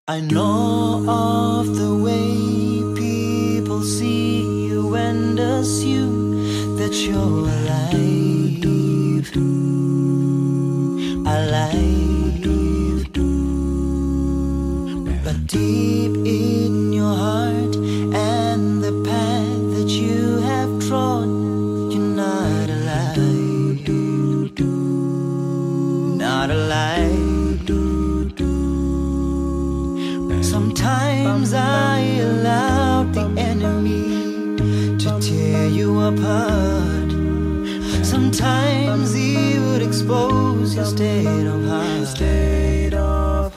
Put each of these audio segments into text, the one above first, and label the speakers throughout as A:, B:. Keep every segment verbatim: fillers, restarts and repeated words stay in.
A: I know of the way people see you and assume that you're alive, alive. But deep in your heart and the path that you have trod, you're not alive, not alive. Sometimes I allowed the enemy to tear you apart. Sometimes he would expose your state of heart. State of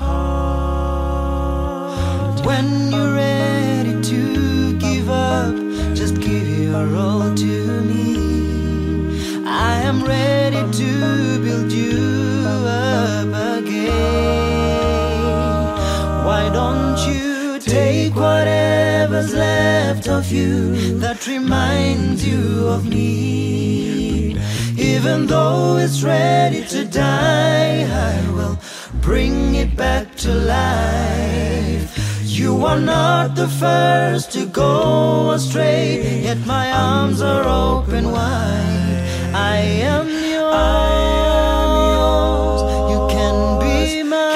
A: heart. When you're ready to give up, just give your all to me. I am ready to build you up again. Why don't you take whatever's left of you that reminds you of me? Even though it's ready to die, I will bring it back to life. You are not the first to go astray, yet my arms are open wide. I am yours, you can be mine.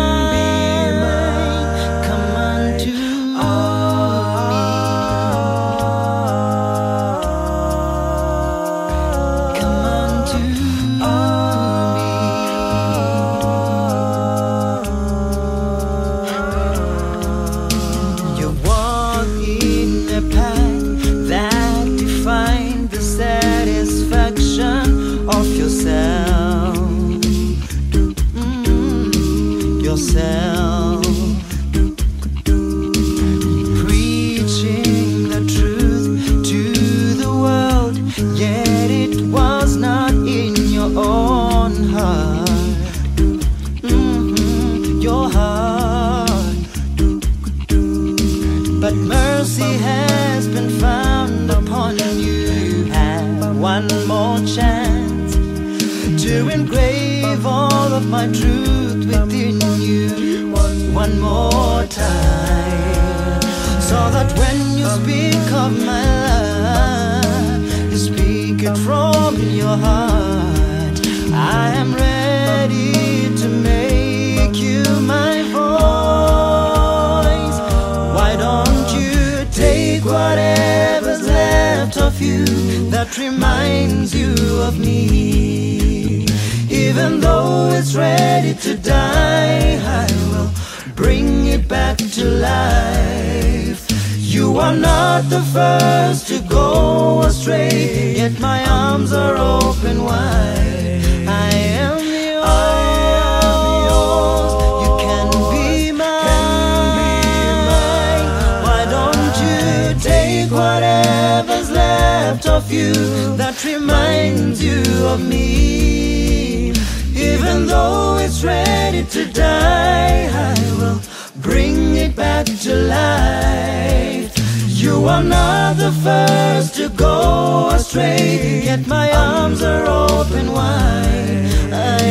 A: Come unto me, come unto me. You walk in a path that defines the satisfaction of yourself, mm, yourself, preaching the truth to the world, yet it was not in your own heart, mm-hmm, your heart. But mercy has been found upon you. You have one more chance to engrave all of my truth within you one more time, so that when you speak of my love, you speak it from your heart. I am ready to make you my voice. Why don't you take whatever's left of you that reminds you of me? Even though it's ready to die, I will bring it back to life. You are not the first to go astray, yet my arms are open wide. I am yours, I am yours. You can be mine. Why don't you take whatever's left of you that reminds you of me? Even though it's ready to die, I will bring it back to life. You are not the first to go astray, yet my arms are open wide. I